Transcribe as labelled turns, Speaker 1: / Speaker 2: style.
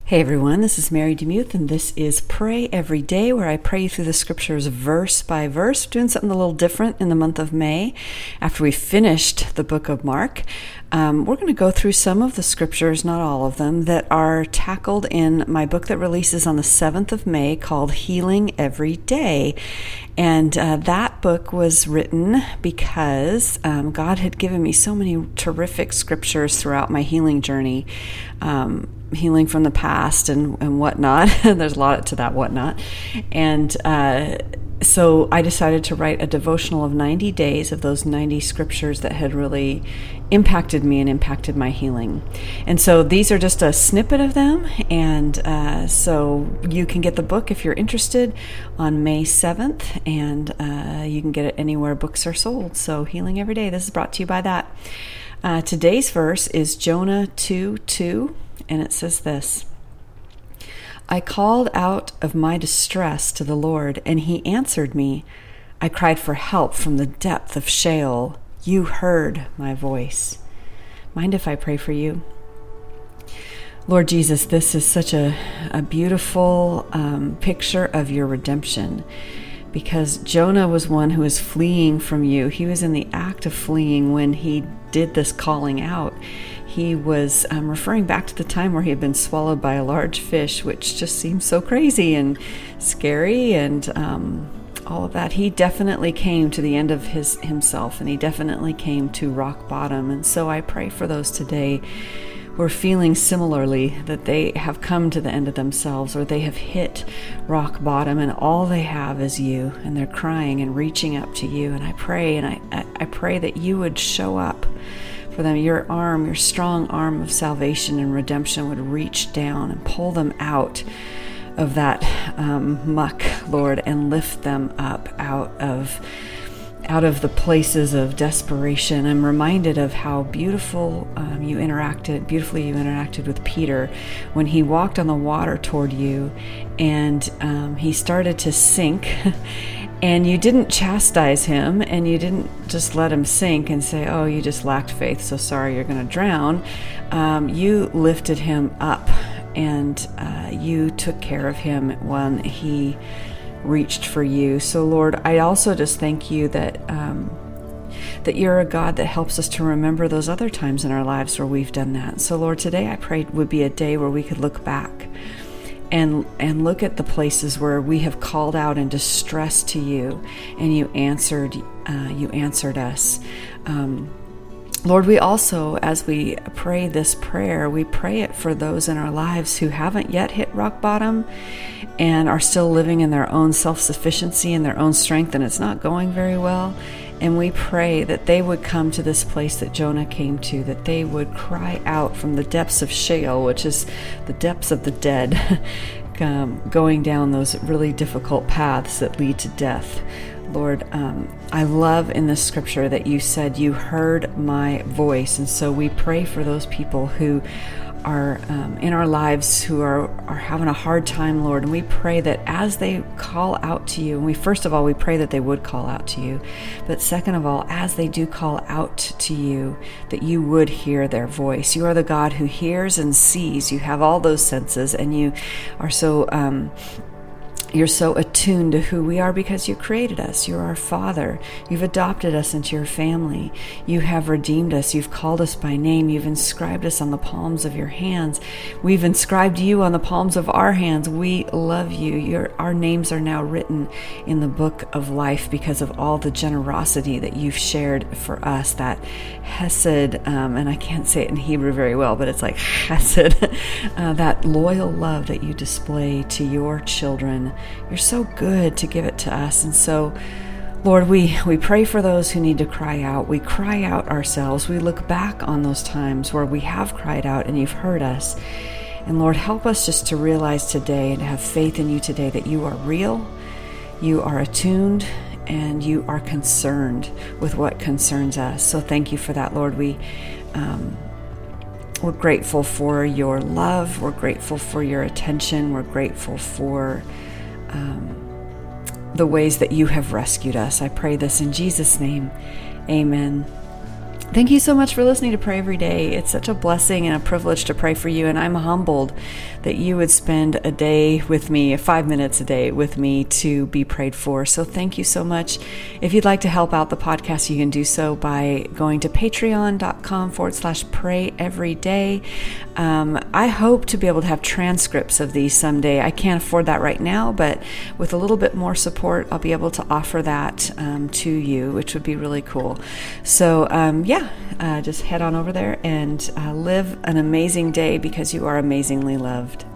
Speaker 1: Hey everyone, this is Mary DeMuth, and this is Pray Every Day, where I pray you through the scriptures verse by verse. We're doing something a little different in the month of May. After we finished the book of Mark, we're going to go through some of the scriptures, not all of them, that are tackled in my book that releases on the 7th of May called Healing Every Day. And that book was written because God had given me so many terrific scriptures throughout my healing journey. Healing from the past and whatnot. There's a lot to that whatnot. And so I decided to write a devotional of 90 days of those 90 scriptures that had really impacted me and impacted my healing. And so these are just a snippet of them. And so you can get the book if you're interested on May 7th. And you can get it anywhere books are sold. So Healing Every Day. This is brought to you by that. Today's verse is Jonah 2:2. And it says this: I called out of my distress to the Lord, and he answered me. I cried for help from the depth of Sheol. You heard my voice. Mind if I pray for you? Lord Jesus, this is such a beautiful picture of your redemption, because Jonah was one who was fleeing from you. He was in the act of fleeing when he did this calling out. He was referring back to the time where he had been swallowed by a large fish, which just seems so crazy and scary and all of that. He definitely came to the end of himself, and he definitely came to rock bottom. And so I pray for those today who are feeling similarly, that they have come to the end of themselves, or they have hit rock bottom and all they have is you, and they're crying and reaching up to you. And I pray that you would show up for them. Your arm, your strong arm of salvation and redemption would reach down and pull them out of that muck, Lord, and lift them up out of the places of desperation. I'm reminded of how beautifully you interacted with Peter when he walked on the water toward you, and he started to sink. And you didn't chastise him, and you didn't just let him sink and say, oh, you just lacked faith, so sorry, you're going to drown. You lifted him up, and you took care of him when he reached for you. So, Lord, I also just thank you that you're a God that helps us to remember those other times in our lives where we've done that. So, Lord, today I prayed would be a day where we could look back and look at the places where we have called out in distress to you, and you answered us. Lord, we also, as we pray this prayer, we pray it for those in our lives who haven't yet hit rock bottom and are still living in their own self-sufficiency and their own strength, and it's not going very well. And we pray that they would come to this place that Jonah came to, that they would cry out from the depths of Sheol, which is the depths of the dead, going down those really difficult paths that lead to death. Lord, I love in this scripture that you said you heard my voice. And so we pray for those people who are in our lives who are having a hard time, Lord. And we pray that as they call out to you, and we pray that they would call out to you. But second of all, as they do call out to you, that you would hear their voice. You are the God who hears and sees. You have all those senses, and you are you're so attuned to who we are because you created us. You're our Father. You've adopted us into your family. You have redeemed us. You've called us by name. You've inscribed us on the palms of your hands. We've inscribed you on the palms of our hands. We love you. Our names are now written in the book of life because of all the generosity that you've shared for us, that hesed, and I can't say it in Hebrew very well, but it's like chesed, that loyal love that you display to your children. You're so good to give it to us. And so, Lord, we pray for those who need to cry out. We cry out ourselves. We look back on those times where we have cried out and you've heard us. And Lord, help us just to realize today and to have faith in you today that you are real, you are attuned, and you are concerned with what concerns us. So thank you for that, Lord. We're grateful for your love. We're grateful for your attention. We're grateful for the ways that you have rescued us. I pray this in Jesus' name. Amen. Thank you so much for listening to Pray Every Day. It's such a blessing and a privilege to pray for you, and I'm humbled that you would spend a day with me, 5 minutes a day with me to be prayed for. So thank you so much. If you'd like to help out the podcast, you can do so by going to patreon.com/prayeveryday. I hope to be able to have transcripts of these someday. I can't afford that right now, but with a little bit more support, I'll be able to offer that to you, which would be really cool. So just head on over there and live an amazing day because you are amazingly loved.